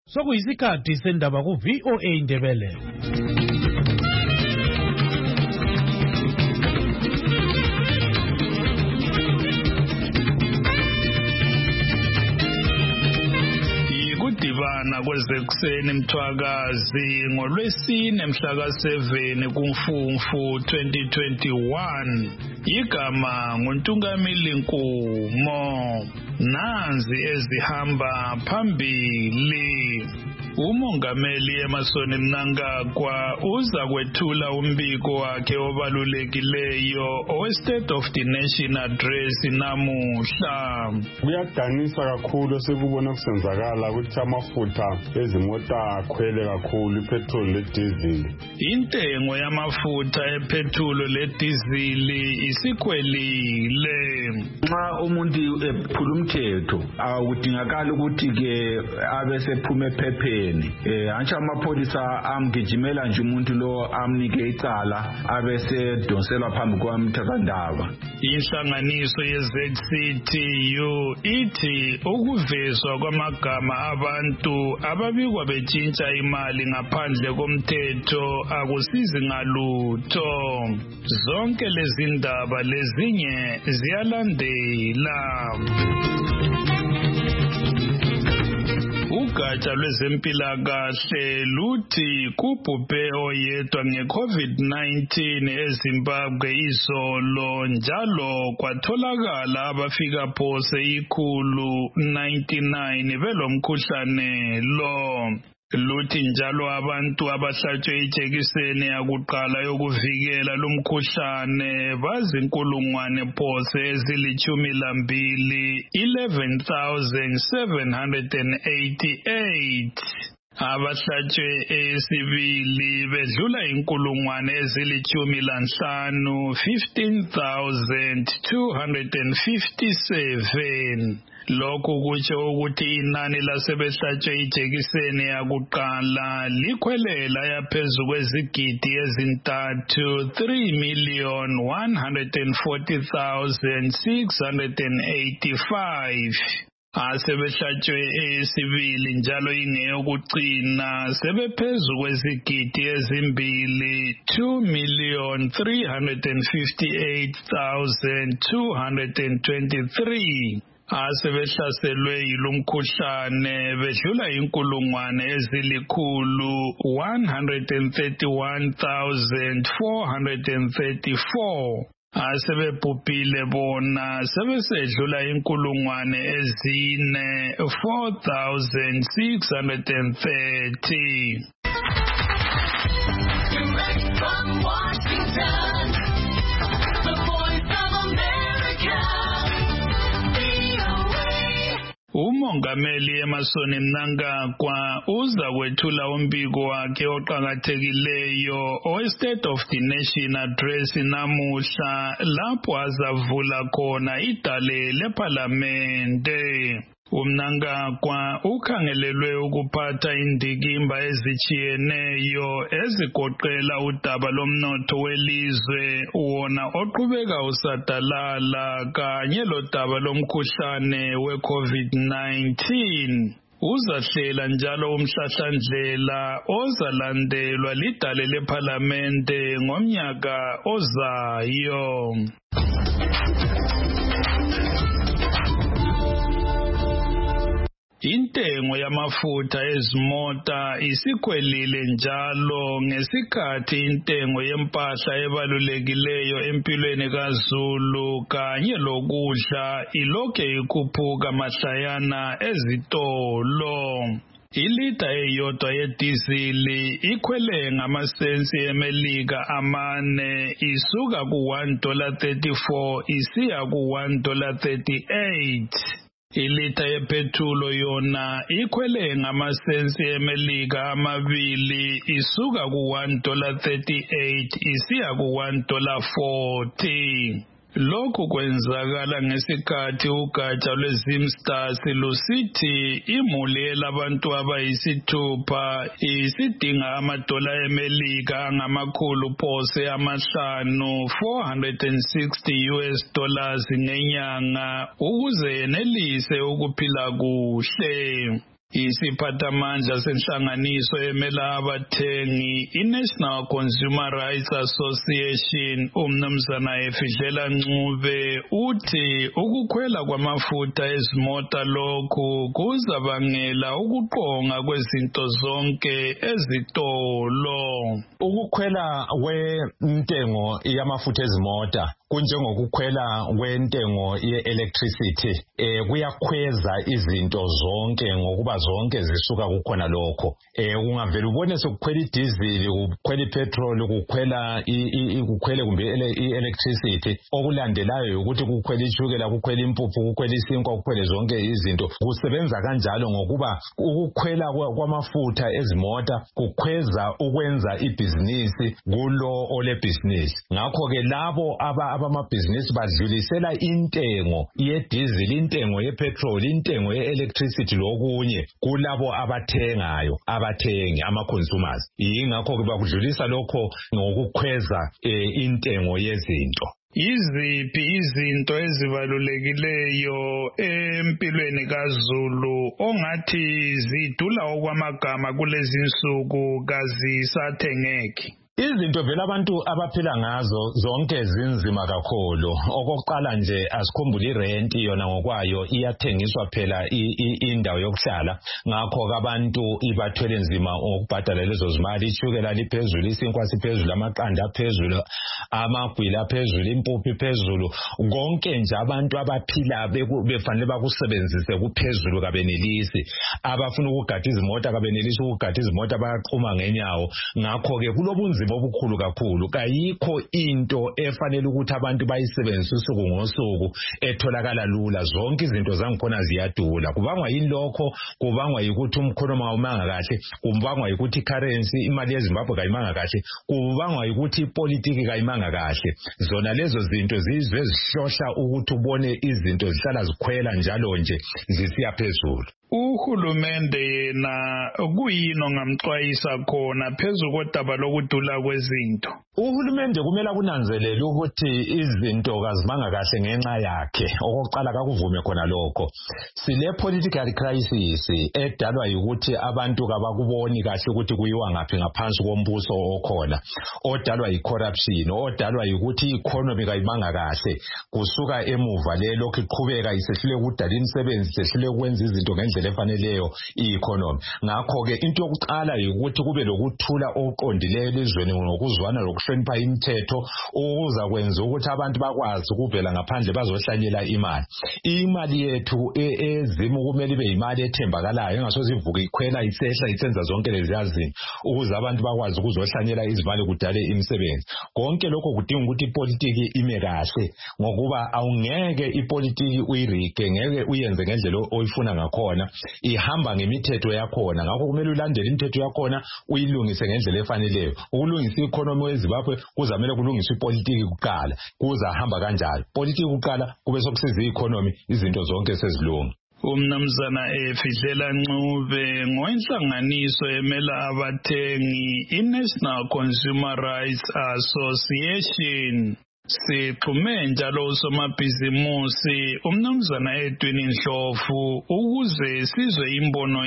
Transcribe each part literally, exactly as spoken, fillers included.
Sokuyisikhathi sendaba ku V O A Indebele. Ikudibana kwezekuseni Mthwakazi ngolwesine mhla ka seven kuMfumfu twenty twenty-one. Igama nguNtungamili Nkumo. Nanzi ezihamba phambili. Umongameli Emmerson Mnangagwa uza kwethula umbiko wakhe obalulekileyo owe State of the Nation Address namuhla. Kuyadanisa kakhulu sekubona kusenzakala ukuthi amafutha ezimota akhwele kakhulu ipetrol lediesel. Intengo yamafutha epetrol lediesel isikhwelile. Nxa umuntu ephula umthetho awudingakala ukuthi ke abe sephume ephepheni. Eh antsha amapholisa amgijimela nje umuntu lo amnike icala abese donselwa phambi kwamthakandaba. Inhlanganiso ye-Z C T U ithi ukuvezwa kwamagama abantu ababikwa betshintsha imali ngaphandle komthetho akusizi ngalutho. Zonke lezi ndaba lezinye ziyalandela. Ugatsha lwezempilakahle luthi kubhubhe oyedwa nge-COVID nineteen eZimbabwe izolo njalo kwatholakala abafika phose ikhulu ninety-nine belomkhuhlane lo. Luthi njalo abantu abahlatshwe ijekiseni yakuqala yokuvikela lumkhuhlane bazinkulungwane phose ezilithumi lambili eleven thousand seven hundred eighty-eight. Abahlatshwe eyesibili bedlula inkulungwane ezilithumi lanhlanu fifteen thousand two hundred fifty-seven. Lokhu kutsho ukuthi inani lasebehlatshwe ijekiseni yakuqala likhwelela yaphezu kwezigidi ezintathu three million one hundred forty thousand six hundred eighty-five. Asebehlatshwe eyesibili njalo ingeyokucina sebephezu kwezigidi ezimbili two million three hundred fifty-eight thousand two hundred twenty-three. Asebehlaselwe yilumkhuhlane bedlula inkulungwane ezilikhulu one hundred thirty-one thousand four hundred thirty-four. Asebebhubhile bona sebesedlula inkulungwane ezine four thousand six hundred thirty. Direct from Washington, the Voice of America. Umongameli Emmerson Mnangagwa uza kwethula umbiko wakhe oqhakathekileyo owe State of the Nation Address namuhla lapho azavula khona idale leParlamente. uMnangagwa ukhangelelwe ukuphatha indikimba ezichiyeneyo ezigoqela udaba lomnotho welizwe wona oqhubeka usadalala kanye lodaba lomkhuhlane we-COVID nineteen. Uzahlela njalo umhlahlandlela ozalandelwa lidale leParlamente ngomnyaka ozayo. Intengo yamafutha ezimota isikhwelile njalo ngesikhathi intengo yempahla ebalulekileyo empilweni kaZulu kanye lokudla ilokhe ikhuphuka mahlayana ezitolo. Ilita eyodwa yedizili ikhwele ngamasensi emelika amane isuka ku one dollar thirty-four isiya ku one dollar thirty-eight. Ilita yepetrolo yona ikhwele ngamasensi emelika amabili isuka ku one dollar thirty-eight isiya ku one dollar forty. Lokhu kwenzakala ngesikhathi ugatsha lweZimstars lusithi imuli elabantu abayisithupha isidinga amadola emelika angamakhulu phose amahlanu four hundred sixty U S dollars ngenyanga ukuze yenelise ukuphila kuhle. Isiphathamandla senhlanganiso emela abathengi iNational Consumer Rights Association umnumzana Efidlela Ncube uthi ukukhwela kwamafutha ezimota lokhu kuzabangela ukuqonga kwezinto zonke ezitolo. Ukukhwela kwentengo yamafutha ezimota kunjengokukhwela kwentengo ye-electricity eh kuyakhweza izinto zonke ngokuba zonke zisuka kukhona lokho eh ungavela ubone sokukhwela idizili ukukhwela ipetrol ukukhwela ukukhwele kumbe i-electricity okulandelayo ukuthi kukhwela ishukela kukhwela impuphu kukhwela isinkwa kukhwele zonke izinto kusebenza kanjalo ngokuba ukukhwela kwamafutha ezimota kukhweza ukwenza ibhizinisi kulo ole business ngakho ke labo aba abamabhizinisi badlulisela intengo yedizili intengo yepetrol intengo ye-electricity lokunye kulabo abathengayo abathengi ama-consumers yingakho ke bakudlulisa lokho ngokukhweza eh, intengo yezinto. Iziphi izinto ezibalulekileyo empilweni kaZulu ongathi zidula okwamagama kulezi insuku kazisathengeki? Izinto vele abantu abaphila ngazo zonke zinzima kakhulu. Okokuqala nje asikhumbule irent yona ngokwayo iyathengiswa phela indawo yokuhlala ngakho abantu ibathwele nzima ukubhadala lezo zimali ishukela liphezulu isinkwa siphezulu amaqanda aphezulu amagwila aphezulu impuphu iphezulu konke nje abantu abaphila befanele bakusebenzise kuphezulu kabenelisi abafuna ukugada izimota kabenelisi ukugada izimota bayaqhuma ngenyawo ngakho ke kulobunzima obukhulu kakhulu kayikho into efanele ukuthi abantu bayisebenzise usuku ngosuku etholakala lula zonke izinto zangikhona ziyadula kubangwa yini lokho kubangwa ukuthi umkhonomi awumanga kahle kubangwa ukuthi currency imali yeZimbabwe kayimanga kahle kubangwa ukuthi ipolitiki kayimanga kahle zona lezo zinto zizwe zihlohla ukuthi ubone izinto zihlala zikhwela njalo nje zisiya phezulu. Uhulumende yena kuyini ongamxwayisa khona phezulu kodaba lokudula kwezinto? Uhulumende kumele kunanzelele ukuthi izinto kazimanga kahle ngenxa yakhe okokuqala kakuvume khona lokho. Sile political crisis edalwa ukuthi abantu kabakuboni kahle ukuthi kuyiwa ngaphi ngaphansi kombuso okhona odalwa yicorruption odalwa ukuthi economy kayimanga kahle kusuka emuva lelo iqhubeka isehlule ukudala imisebenzi isehlule ukwenza izinto ngendlela efaneleyo i-economy ngakho ke into yokuqala ukuthi kube lokuthula oqondileyo elizweni ngokuzwana lokuhlonipha imithetho ukuza kwenza ukuthi abantu bakwazi ukuvela ngaphandle bazohlanyela imali imali yethu ezimu kumele ibe imali ethembakalayo engasoze ivuke ikhwela isehla isenza zonke lezi yazinto ukuze abantu bakwazi ukuzohlanyela izivalo kudale imisebenzi konke lokho kudinga ukuthi ipolitiki ime kahle ngokuba awungeke ipolitiki uyirike ngeke uyenze ngendlela oyifuna ngakhona ihamba ngemithetho yakhona ngakho kumele ulandele imithetho yakhona uyilungise ngendlela efaneleyo ukulungisa economy weZimbabwe kuzamele kulungiswe ipolitiki kuqala kuzahamba kanjalo politiki kuqala kube sokusiza economy izinto zonke sezilunga. Umnumzana Efidlela Ncube ngoinhlanganiso emela abathengi iNational Consumer Rights Association. Sixhume njalo usomabhizimusi umnumzana Edwin Ndlovu ukuze sizwe imbono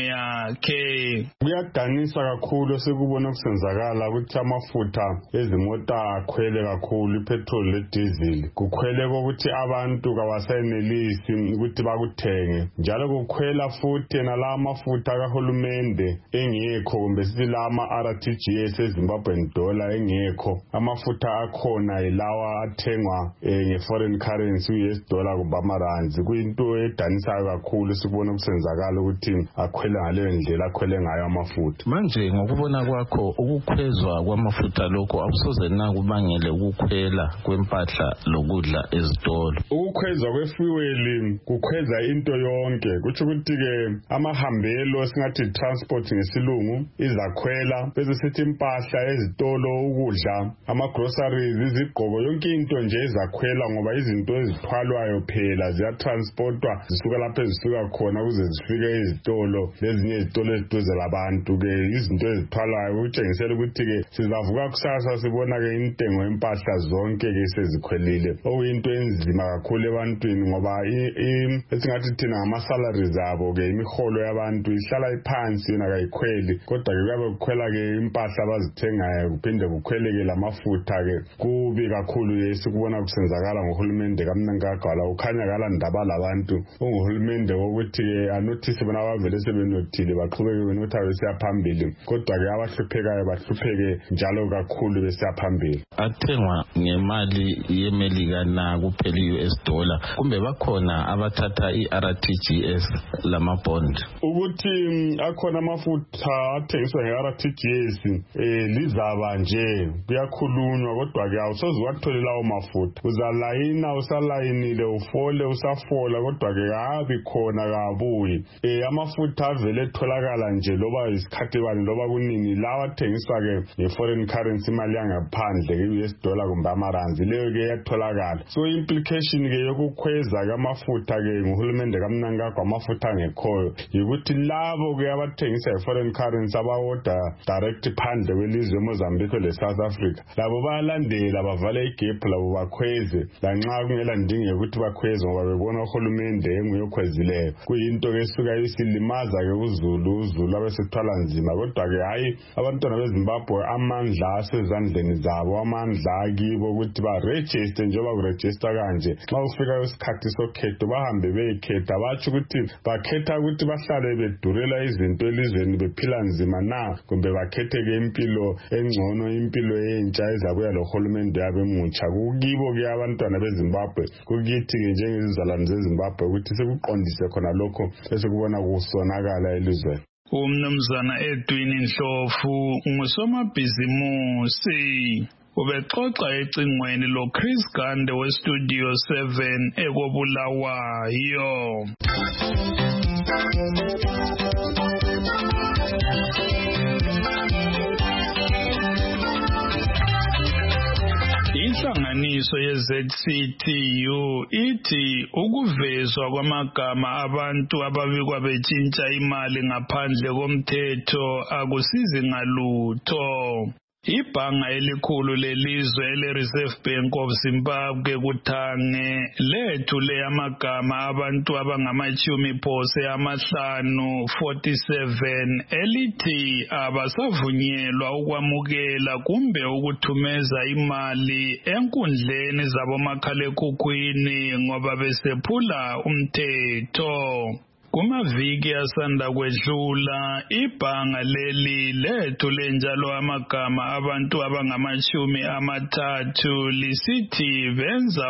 yakhe. Kuyadanisa kakhulu sekubona kusenzakala ukuthi amafutha ezimota akhwele kakhulu ipetrol lediesel kukhwele ukuthi abantu kawasenelisi ukuthi bakuthenge njalo kukhwela futhi nala amafutha kahulumende engekho kumbe sithi la ama R T G S eZimbabwean dollar engekho amafutha akhona ilawa athengwa nge-foreign currency u-U S dollar kumbe amaranzi kuyinto edanisayo kakhulu sikubona kusenzakala ukuthi akhwele ngaleyo ndlela akhwele ngayo amafutha. Manje ngokubona kwakho ukukhwezwa kwamafutha lokho akusoze na kubangele ukukhwela kwempahla lokudla ezitolo? Ukukhwezwa kwefuel kukhweza into yonke kuthi ukuthi ke amahambelo singathi transport ngesilungu izakhwela bese sithi impahla ezitolo ukudla ama groceries izigqoko yonke kuyinto nje ezakhwela ngoba izinto ezithwalwayo phela ziyatransportwa zisuka lapho ezisuka khona ukuze zifike ezitolo lezinye izitolo eziduze labantu ke izinto ezithwalwayo kutshengisela ukuthi ke sizavuka kusasa sibona ke intengo yempahla zonke ke sezikhwelile okuyinto enzima kakhulu ebantwini ngoba esingathi thina ngama-salaries abo ke imiholo yabantu ihlala iphansi yona kayikhweli kodwa ke kuyabe kukhwela ke impahla abazithengayo kuphinde kukhweleke lamafutha ke kubi kakhulu ke sikubona kusenzakala ngohulumende kaMnangagwa ukhanya kala ndaba labantu unguhulumende wokuthi ke anothisi bona abavele sebenothile baqhubeke benotha besiya phambili kodwa ke abahluphekayo bahlupheke njalo kakhulu besiya phambili. Athengwa ngemali yemelika na kuphela i-U S dollar kumbe bakhona abathatha i-R T G S lama bond ukuthi akhona amafutha athengiswa nge-R T G S eh lizaba nje kuyakhulunywa kodwa ke awusoze wathole lawo mafutha uzalayina usalayinile ufole usafola kodwa ke habi khona kabuyi eh amafutha avele etholakala nje loba isikhathi bani loba kunini lawa athengiswa ke nge-foreign currency imali yangaphandle ke-U S dollar kumbe amaranzi leyo ke yatholakala so implication ke yokukhweza kamafutha ke nguhulumende kaMnangagwa amafutha angekhoyo yikuthi labo ke abathengisa i-foreign currency abawoda direct phandle kwelizwe eMozambique le South Africa labo bayalandela bavale igap labo bakhweze lanxa kungela ndinge ukuthi bakhweze ngoba bebona uhulumende enguyokhwezileyo kuyinto ke suka isilimaza ke uzulu uzulu abesithwala nzima kodwa ke hayi abantwana beZimbabwe amandla asezandleni zabo amandla akibo ukuthi ba register njengoba kuregister kanje xa ufika isikhathi sokhetho bahambe beyikhetha bathi ukuthi bakhetha ukuthi bahlale bedurela izinto elizweni bephila nzima na kumbe bakhethe ke impilo engcono impilo entsha ezabuya lohulumende yabemutsha kukibo ke abantwana beZimbabwe kukithi ke njengezizalwane zeZimbabwe ukuthi sekuqondise khona lokho esikubona kusonakala elizweni. Umnumzana Edwin Ndlovu ngusomabhizimusi ubexoxa ecingweni lo Chris Gande we Studio seven ekobulawayo. Inhlanganiso ye-Z C T U ithi ukuvezwa kwamagama abantu ababikwa betshintsha imali ngaphandle komthetho akusizi ngalutho. Ibhanga elikhulu lelizwe ele-Reserve Bank of Zimbabwe kuthange lethule amagama abantu abangamachumi phose amahlanu forty-seven elithi abasavunyelwa ukwamukela kumbe ukuthumeza imali enkundleni zabomakhalekhukhwini ngoba besephula umthetho. Kumaviki asanda kwedlula ibhanga leli lethule njalo amagama abantu abangamachumi amathathu lisithi benza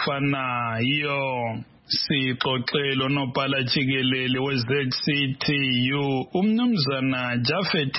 okufanayo. Sixoxelo nobhala jikelele we-Z C T U umnumzana Jafet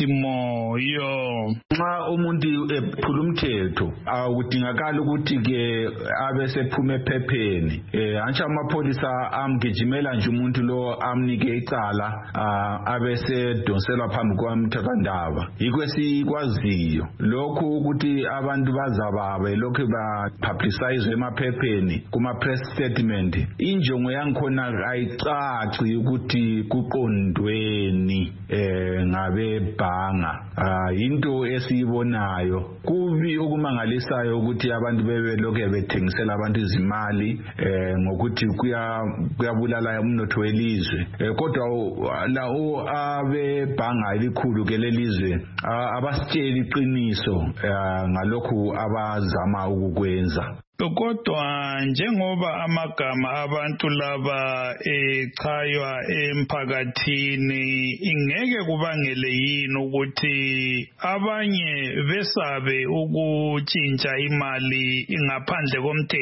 Moyo. Nxa umuntu ephula umthetho akudingakala ukuthi ke abe sephume ephepheni eh antsha amapholisa amgijimela nje umuntu lo amnike icala abe sedonselwa phambi kwamthethwandaba ikwesikwaziyo lokhu ukuthi abantu bazababe lokhu ba publicize emaphepheni kuma press statement injongo yangikhona ayicaci ukuthi kuqondweni eh ngabe bhanga into esiyibonayo kubi okumangalisayo ukuthi abantu bebe lokho bethengisela abantu izimali eh ngokuthi kuya kuyabulala umnotho welizwe kodwa la o abe bhanga elikhulu ke lelizwe abasitshela iqiniso ngalokho abazama ukukwenza. Kodwa njengoba amagama abantu laba echaywa emphakathini ingeke kubangele yini ukuthi abanye besabe ukutshintsha imali ngaphandle komthetho?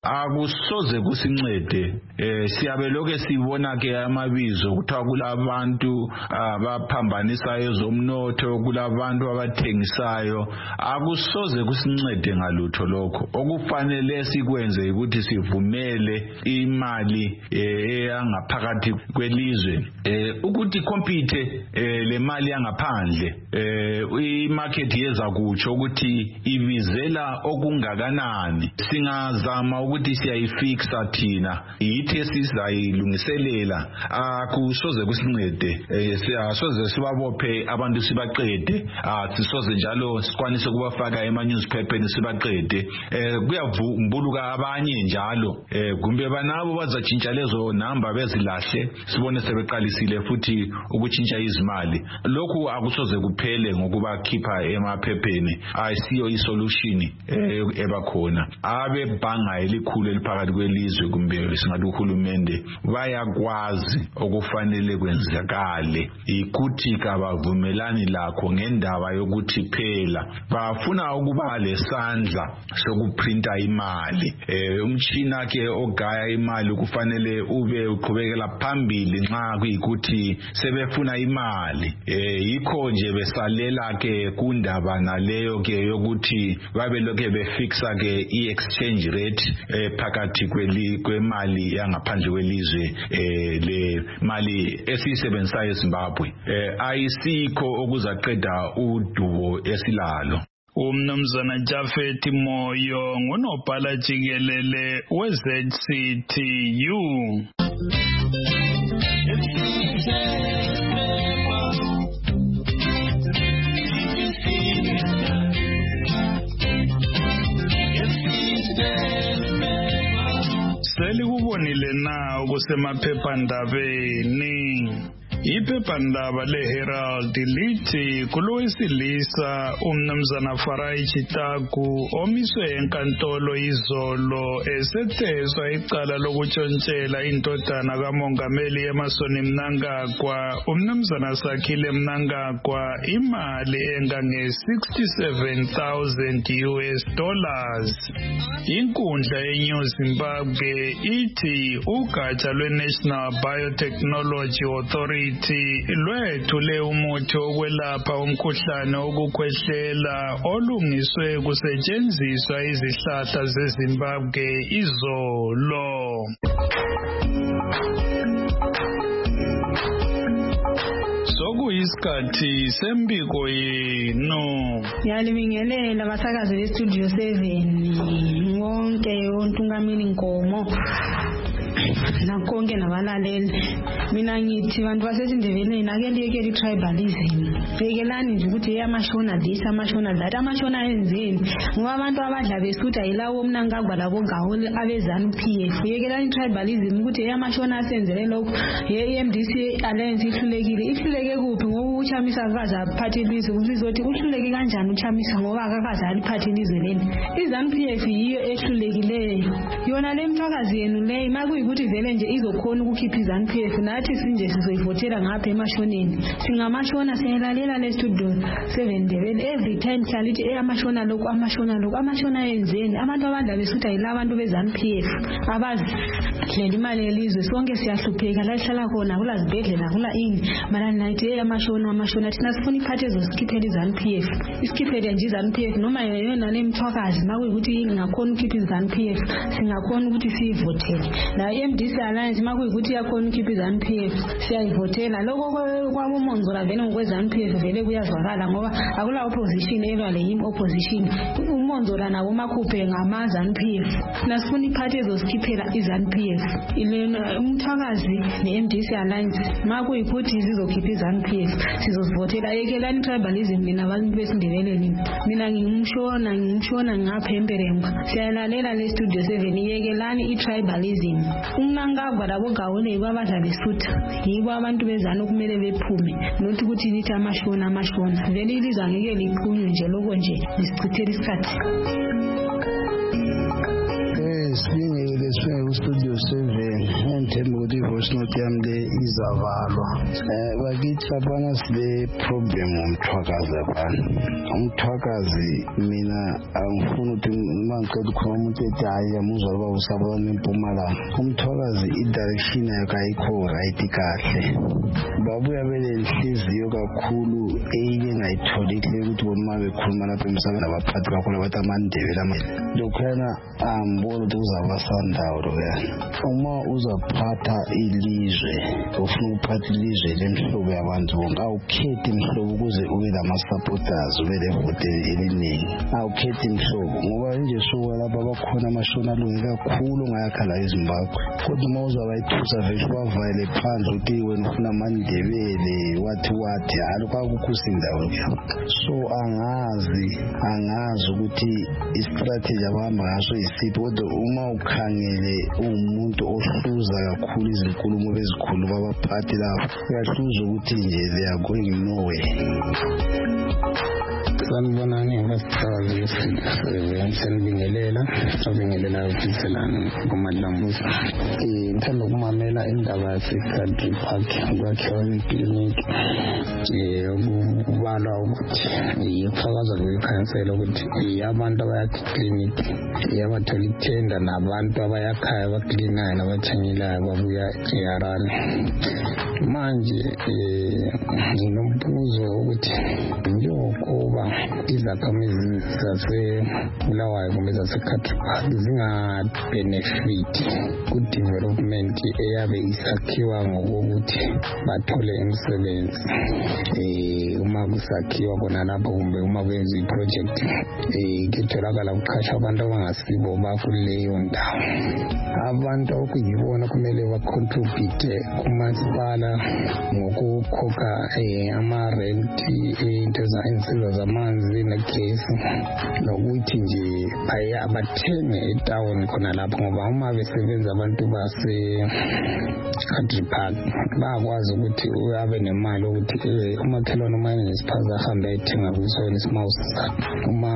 akusoze kusincede. eh siyabe lokho sibona ke amabizo kuthiwa kulabantu abaphambanisayo zomnotho, kulabantu abathengisayo. Akusoze kusincede ngalutho lokho. Okufanele sikwenze ukuthi sivumele imali eyangaphakathi kwelizwe eh ukuthi compete le mali yangaphandle. eh imarket yeza kutsho ukuthi ibizela okungakanani. Singazama ukuthi siyayifixa thina, yithi esizayilungiselela. Akusoze kusincede. eh siyasoze sibabophe abantu sibaqede. Sisoze njalo sikwanise kubafaka ema newspaper sibaqede. eh kuyavumbuluka abanye njalo eh kumbe banabo bazatshintsha lezo number bezilahle, sibone sebeqalisile futhi ukutshintsha izimali. Lokhu akusoze kuphele ngokuba khipha emaphepheni. Ayisiyo isolution ebakhona. Abe bhanga elikhulu eliphakathi kwelizwe kumbe singathi uhulumende bayakwazi okufanele kwenzakale, ikuthi kabavumelani lakho ngendaba yokuthi phela bafuna ukuba lesandla sokuprinta imali. eh umtshina ke ogaya imali kufanele ube uqhubekela phambili nxa kuyikuthi sebefuna imali. eh yikho nje besalela ke kundaba naleyo ke yokuthi babe lokho befixa ke i-exchange rate eh phakathi kweli kwemali yangaphandle kwelizwe eh le mali esisebenzayo eZimbabwe. eh ayisikho okuzaqeda udubo esilalo. Umnumzana Jafet Moyo ngunobhala jikelele we-Z C T U. Selikubonile na kusemaphephandabeni. Iphephandaba leHerald lithi kulowesilisa umnumzana Farai Chitaku omiswe enkantolo izolo esetheswa icala lokutshontshela indodana kamongameli Emmerson Mnangagwa umnumzana Sakhile Mnangagwa imali engange sixty-seven thousand U S dollars. Inkundla yeNew Zimbabwe ithi ugatsha lwe-National Biotechnology Authority lwethule umuthi wokwelapha umkhuhlane wokukhwehlela olungiswe kusetshenziswa izihlahla zeZimbabwe izolo. Sokuyisikhathi sembiko yenu. Ngiyalibingelela abasakazi bestudio seven wonke uNtungamini Nkomo nakonke nabalaleli. Mina ngithi bantu basesindebeleni ake liyekele i-tribalism. Bekelani nje ukuthi eyamashona this amashona that amashona enzeni ngoba abantu abadla besutha yilawo Mnangagwa labo ngawole abezanu P F. Yekelani i-tribalism ukuthi eyamashona asenzele lokho ye-M D C alliance ihlulekile. Ihluleke kuphi ngoba uChamisa akaze aphathe ilizwe usizothi uhluleke kanjani uChamisa ngoba akakaze aliphathe ilizwe leli. iZanu P F yiyo ehlulekileyo. Yona le mthakazi yenu le makuyikuthi vele nje izokhona ukukhipha iZanu P F nathi sinje sizoyivotela ngapha emashoneni. Singamashona siyalalela le studio seven Ndebele every time khalithi eyamashona lokho amashona lokho amashona enzeni abantu abadla besutha yilabantu beZanu P F abazi hlela imali yelizwe sonke siyahlupheka la ihlala khona kula zibhedlela kula ini mana nathi eyamashona amashona thina sifuna iphathe ezosikiphela iZanu P F isikiphele nje iZanu P F noma yona nemthwakazi makuyikuthi ingakhona ukukhipha iZanu P F singakhona ukuthi siyivotele la M D C alliance makuyikuthi yakhona ukukhipha iZanu P F siyayivotela lokho kwabomonzola vele ngokweZanu P F vele kuyazwakala ngoba akula opposition elwa le yim opposition umonzola nabo makhuphe ngamaZanu P F nasifuna iphathe ezosikiphela iZanu P F ilena umthakazi ne-M D C alliance makuyikuthi zizokhipha iZanu P F sizozivotela yekelani tribalism mina abantu besindebeleni mina ngimshona ngimshona ngapha emberemba siyalalela le studio seven yekelani i-tribalism uMnangagwa labo ngawole babadla besutha yibo abantu bezana kumele bephume nothi ukuthi lithi amashona amashona vele ilizwe ngeke liqunywe nje lokho nje lisichithela isikhathi. Sibingele sibe ku studio seven and ngithemba ukuthi i-voice note yami le izavalwa. Um bakithi laphana sile problem umthwakazi laphana. Umthwakazi mina angifuni ukuthi uma ngicela ukhuluma umuntu ethi hayi yamuzwa uba usaba nempumalanga. Umthwakazi i-direction yakhe ayikho right kahle. Babuya belenhliziyo kakhulu eyike ngayitholi kule ukuthi bona bekhuluma lapha emsakeni abaphathi kakhulu abathi amandebele amanye. Lokhuyana angibona ukuthi uzaba sandawo lokhuyana. Uma uzaphatha ilizwe ufuna ukuphatha ilizwe lemhlobo yabantu bonke awukhethi imhlobo ukuze ube lama-supporters ube levote eliningi. Awukhethi imhlobo ngoba nje suka lapha bakhona amashona alunge kakhulu ngayakhala eZimbabwe. Kodwa uma uzaba ithusa vele bavayele phandle ukuthi wena ufuna amandebele wathi wathi alokho akukhusi indawo yakho. So angazi angazi ukuthi istrategy abahamba ngaso isiphi kodwa uma ukhangele umuntu ohluza kakhulu izinkulumo bezikhulu babaphathi lapho uyahluza ukuthi nje they are going nowhere. Sanibona ngingasichaza ukuthi senibingelela obingelela ukuthelana kumadlambuza. Eh ngithanda ukumamela indaba yaseCountry Park kwakhiwa iklinik. Eh ukubalwa ukuthi iyafakaza kwikhansela ukuthi abantu abayaklinik yabathola ithenda nabantu abayakhaya abaklinayo nabathanyelayo babuya eHarare. Manje eh nginombuzo ukuthi njengokuba izakhamizi zasebulawayo kumbe zaseCountry Park zinga-benefit ku-development eyabe isakhiwa ngokokuthi bathole imisebenzi um uma kusakhiwa khona lapho kumbe uma kwenza iproject um kutholakala kuqashwa abantu abangasibo bakuleyo ndawo. Abantu okuyibona kumele bacontribute kumasipala ngokukhokha um amarenti into izinsiza zamanzi negesi nokuthi nje bathenge etawuni khona lapho ngoba uma besebenza abantu base Country Park bayakwazi ukuthi uyabe nemali ukuthi umakhelwane uma nesiphaza ahambe ayithenga kusona isimawusi sakhe. Uma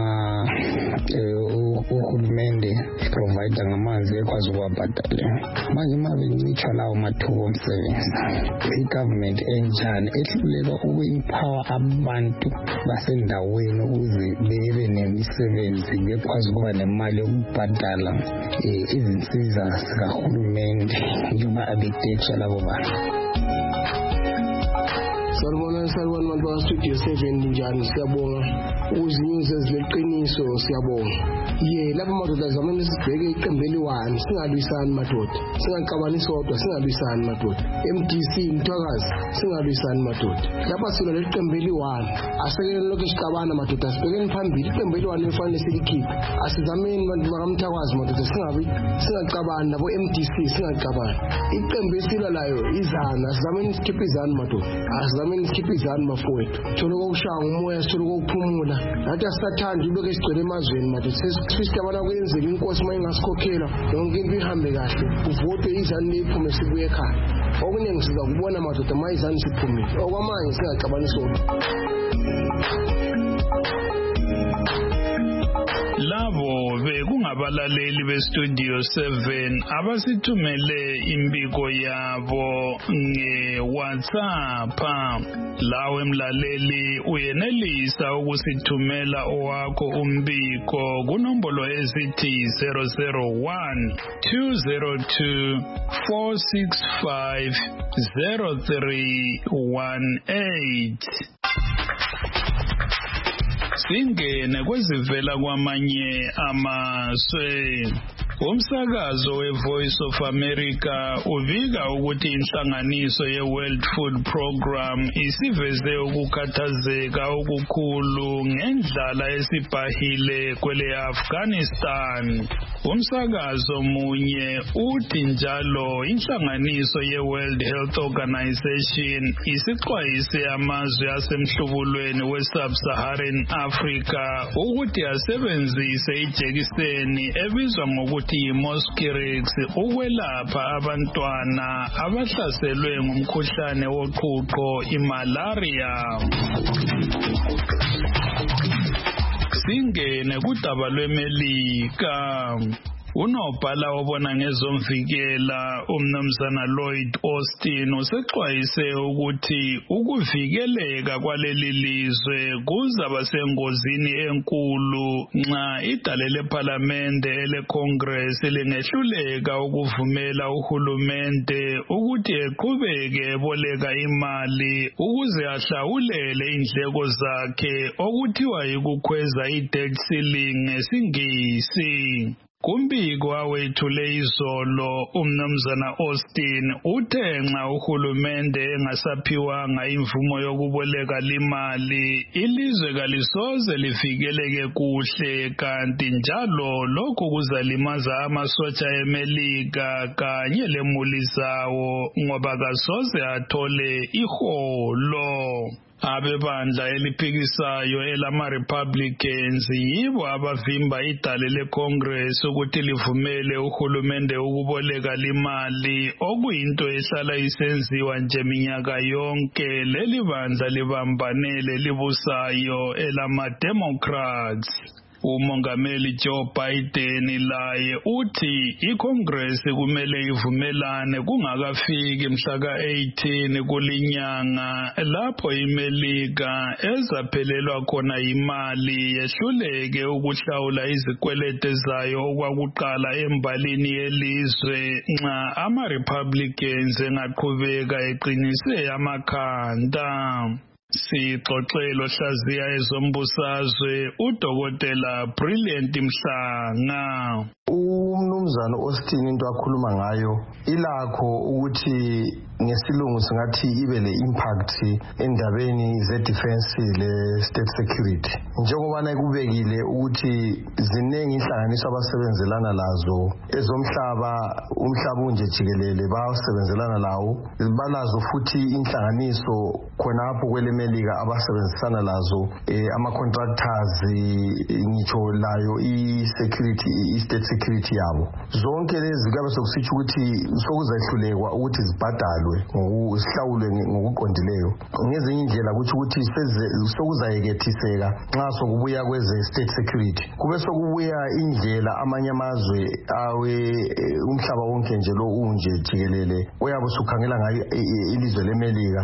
uhulumende provide ngamanzi ekwazi ukuwabhadala. Manje uma bencitshwa lawo mathuba omsebenzi i-government enjani ehluleka uku-empower abantu basendaweni ukuze bebe nemisebenzi bekwazi ukuba nemali yokubhadala izinsiza zikahulumende njengoba abekudetsha labo bantu. Salibona salibona abantu baka-Studio seven njani siyabonga uzinyuze zileqiniso siyabonga. Ye lapha madoda zamane sibheke iqembu eliwani singalwisani madoda singaqabani sodwa singalwisani madoda M D C Mthwakazi singalwisani madoda lapha silo leqembu eliwani asekele lokho siqabana madoda sibhekeni phambili iqembu eliwani efanele silikhiphe asizameni abantu bakamthwakazi madoda singabi singaqabani nabo M D C singaqabani iqembu esilwa layo izana asizameni sikhiphe izana madoda asizameni sikhiphe izana mafowethu thola kokushaya umoya sithola kokuphumula nathi asisathandi lokho esigcwele emazweni madoda sifisa abana kwenzeka inkosi mayingasikhokhela yonke into ihambe kahle uvote izani liphume sibuye ekhaya okunye ngisiza kubona madoda mayizani siphumile okwamanje singaqabani sodwa. Labo bekungabalaleli beStudio seven abasithumele imbiko yabo nge-WhatsApp. Lawe mlaleli uyenelisa ukusithumela owakho umbiko kunombolo ezithi zero zero one two zero two four six five zero three one eight. Singene kwezivela kwamanye amazwe. Umsakazo we-Voice of America uvika ukuthi inhlanganiso ye-World Food Program isiveze ukukhathazeka okukhulu ngendlala esibhahile kwele Afghanistan. Umsakazo munye uthi njalo inhlanganiso ye-World Health Organization isixwayise amazwe asemhlubulweni we-Sub-Saharan Africa ukuthi asebenzise ijekiseni ebizwa ngokuthi i-Mosquirix ukwelapha abantwana abahlaselwe ngumkhuhlane woqhuqho imalaria. Singene kudaba lweMelika. Unobhala obona ngezomvikela umnumzana Lloyd Austin usexwayise ukuthi ukuvikeleka kwaleli lizwe kuzaba sengozini enkulu nxa idale leParlamente eleCongress lingehluleka ukuvumela uhulumende ukuthi eqhubeke eboleka imali ukuze ahlawulele indleko zakhe okuthiwa yikukhweza i-debt ceiling ngesingisi. Kumbiko awethule izolo umnumzana Austin uthe nxa uhulumende engasaphiwanga imvumo yokuboleka limali ilizwe kalisoze livikeleke kuhle kanti njalo lokhu kuzalimaza amasotsha eMelika kanye lemuli zawo ngoba kasoze athole iholo. Abebandla eliphikisayo elama-Republicans yibo abavimba idale le-Congress ukuthi livumele uhulumende ukuboleka limali okuyinto ehlala isenziwa nje minyaka yonke leli bandla libambanele libusayo elama-Democrats. Umongameli Joe Biden laye uthi iCongress kumele ivumelane kungakafiki mhla ka-eighteen kulinyanga lapho iMelika ezaphelelwa khona imali yehluleke ukuhlawula izikwelete zayo okwakuqala embalini yelizwe nxa ama-Republicans engaqhubeka eqinise amakhanda. Sixoxelo hlaziya ezombusazwe udokotela Brilliant Mhlanga. Umnumzana Austin into akhuluma ngayo ilakho ukuthi ngesilungu singathi ibe le impact endabeni ze defense le state security njengoba nakubekile ukuthi ziningi inhlanganiso abasebenzelana lazo ezomhlaba umhlaba unje jikelele basebenzelana lawo balazo futhi inhlanganiso khonapho kwelemelika abasebenzisana lazo eh, ama contractors ngitsho layo i security i state security yabo zonke lezi kabe sokusitsho ukuthi sokuzahlulekwa ukuthi zibhadalwe ngokuhlawulwe ngokuqondileyo ngezinye indlela ukuthi ukuthi sokuzayekethiseka nxa sokubuya kweze state security kube sokubuya indlela amanye amazwe awe umhlaba wonke nje lo unje jikelele oyabe sukhangela ngayo ilizwe leMelika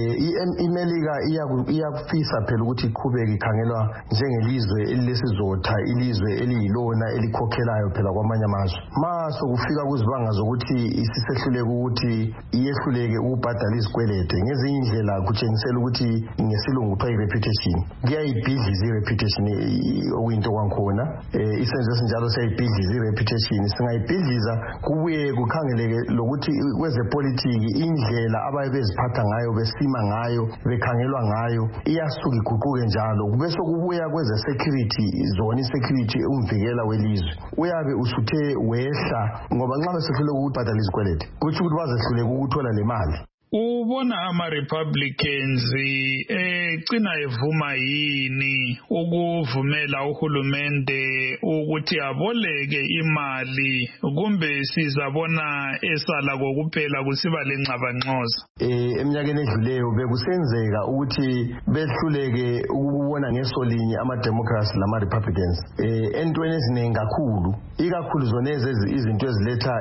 iMelika iyakufisa phela ukuthi iqhubeke ikhangelwa njengelizwe elilesizotha ilizwe eliyilona elikhokhelayo phela kwamanye amazwe maso kufika kuzibanga zokuthi isisehluleke ukuthi iyehluleke ukubhadala izikwelede ngezinye indlela kutshengisela ukuthi ngesilungu kuthiwa i-reputation kuyayibhidliza i-reputation okuyinto kwankhona isenzo esinjalo siyayibhidliza i-reputation singayibhidliza kubuye kukhangeleke lokuthi kwezepolitiki indlela abaye beziphatha ngayo besima ngayo bekhangelwa ngayo iyasuka iguquke njalo kube sokubuya kweze security zona i-security umvikela welizwe uyabe usuthe wehla ngoba nxa besehluleka ukubhadala izikwelede kutsho ukuthi bazehluleka ukuthola le mali. Ubona ama-Republicans egcina evuma yini ukuvumela uhulumende ukuthi aboleke imali kumbe sizabona esala kokuphela kusiba lengxabangxoza? Eh eminyakeni edluleyo bekusenzeka ukuthi behluleke ukubona ngesolinye ama-Democrats lama-Republicans eh entweni eziningi kakhulu ikakhulu zona izinto eziletha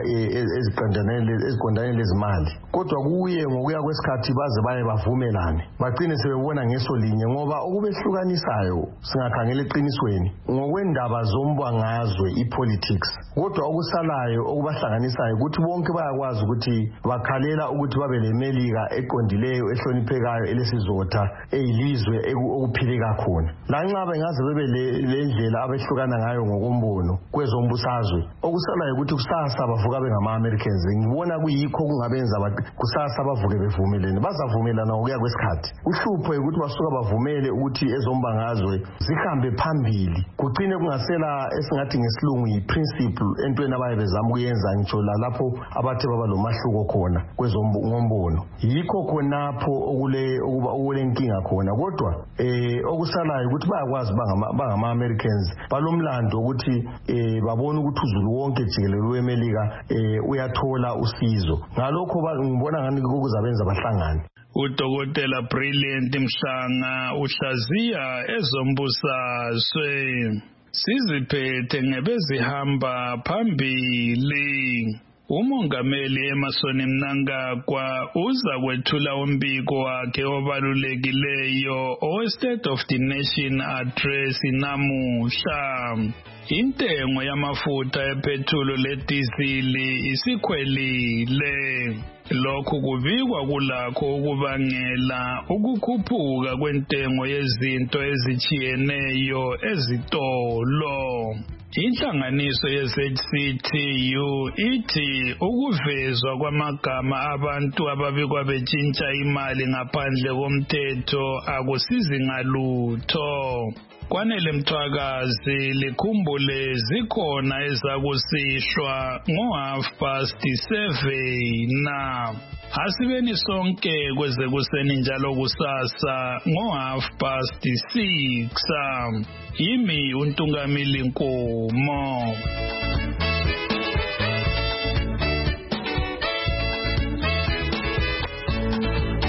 eziqondane lezimali kodwa kuye ngokuya kwesikhathi baze baye bavumelane bagcine sebebona ngesolinye ngoba okubehlukanisayo singakhangela eqinisweni ngokwendaba zombangazwe ipolitics kodwa okusalayo okubahlanganisayo ukuthi bonke bayakwazi ukuthi bakhalela ukuthi babe leMelika eqondileyo ehloniphekayo elesizotha eyilizwe okuphileka khona lanxa bengaze bebe lendlela abehlukana ngayo ngokombono kwezombusazwe okusalayo ukuthi kusasa bavuka bengama-Americans ngibona kuyikho kungabenza kusasa bavuke bevumelene bazavumelana ngokuya kwesikhathi uhlupho ukuthi basuka bavumele ukuthi ezombangazwe zihambe phambili kugcine kungasela esingathi ngesilungu yi-principle entweni abaye bezama ukuyenza ngitsho lapho abathe baba lomahluko khona kwezombono yikho khonapho okule okuba okulenkinga khona kodwa eh okusalayo ukuthi bayakwazi bangama-Americans balomlando ukuthi eh babona ukuthi uzulu wonke jikelele weMelika eh uyathola usizo ngalokho ngibona ngani ukuzabenza bahlangane. Udokotela Brilliant Mhlanga uhlaziya ezombusazwe. siziphethe ngebezihamba phambili. Umongameli Emmerson Mnangagwa uza kwethula umbiko wakhe obalulekileyo owe-State of the Nation Address namuhla. Intengo yamafutha epetrolo ledizili isikhwelile. Lokhu kubikwa kulakho ukubangela ukukhuphuka kwentengo yezinto ezichiyeneyo ezitolo. Inhlanganiso ye-Z C T U ithi ukuvezwa kwamagama abantu ababikwa betshintsha imali ngaphandle komthetho akusizi ngalutho. Kwanele Mthwakazi likhumbule zikhona ezakusihlwa ngo half past seven na asibeni sonke kweze kuseni njalo kusasa ngo half past six. Yimi uNtungamili Nkomo.